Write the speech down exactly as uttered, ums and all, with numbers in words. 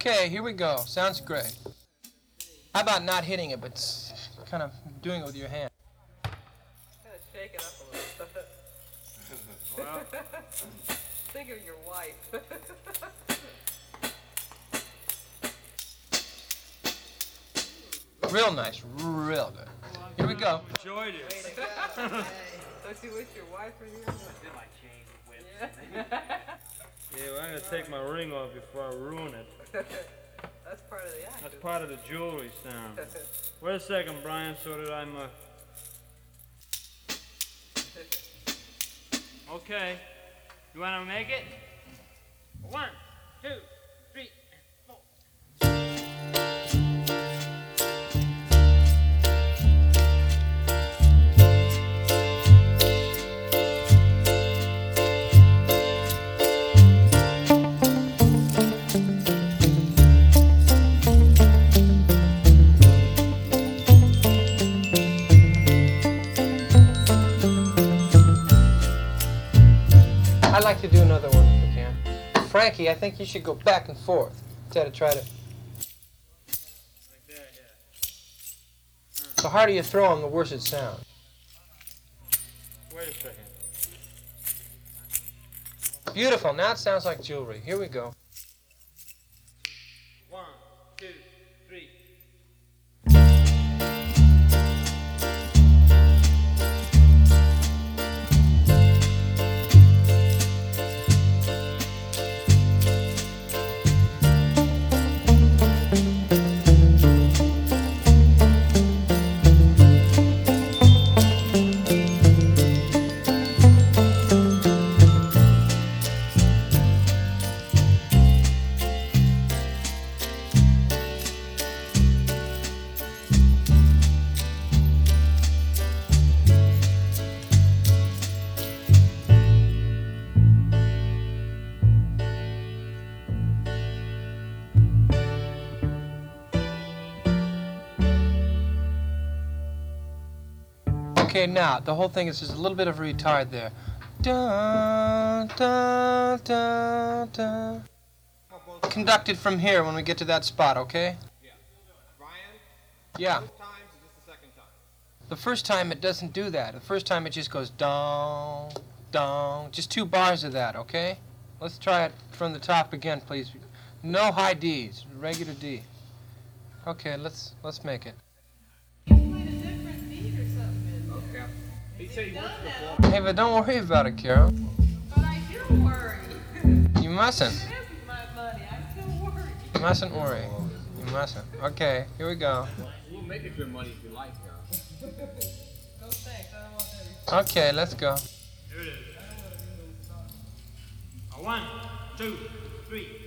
Okay, here we go. Sounds great. How about not hitting it, but kind of doing it with your hand? Kind of shake it up a little bit. Well, Think of your wife. Real nice, real good. Here we go. enjoyed it. Don't you wish your wife were here? Yeah, well, I'm gonna take my ring off before I ruin it. That's part of the act. That's part of the jewelry sound. Wait a second, Brian, so that I'm, uh... Okay. You wanna make it? One, two, three, four. I'd like to do another one if we can. Frankie, I think you should go back and forth instead of try to... Like that, yeah. The harder you throw them, the worse it sounds. Wait a second. Beautiful, now it sounds like jewelry. Here we go. One, two, three. Okay, now, the whole thing is just a little bit of a retard there. Dun, dun, dun, dun. Conduct it from here when we get to that spot, okay? Yeah. Ryan? Yeah. Both times or just the second time? The first time it doesn't do that. The first time it just goes dong, dong. Just two bars of that, okay? Let's try it from the top again, please. No high D's, regular D. Okay, let's let's make it. He said he works before. Hey, but don't worry about it, Carol. But I do worry. You mustn't. This is my money. I'm still worried. You mustn't worry. You mustn't. Okay, here we go. We'll make it your money if you like, girl. No thanks. I don't want that. Okay, let's go. Here it is. A one, two, three.